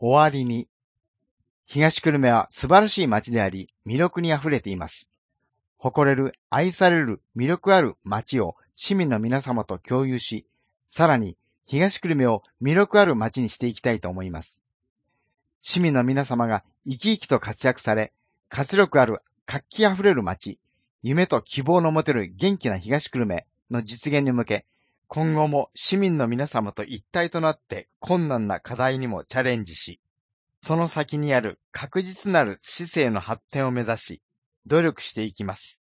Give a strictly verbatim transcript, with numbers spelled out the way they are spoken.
終わりに。東久留米は素晴らしい街であり、魅力に溢れています。誇れる、愛される、魅力ある街を市民の皆様と共有し、さらに東久留米を魅力ある街にしていきたいと思います。市民の皆様が生き生きと活躍され、活力ある、活気あふれる街、夢と希望の持てる元気な東久留米の実現に向け、今後も市民の皆様と一体となって困難な課題にもチャレンジし、その先にある確実なる市政の発展を目指し、努力していきます。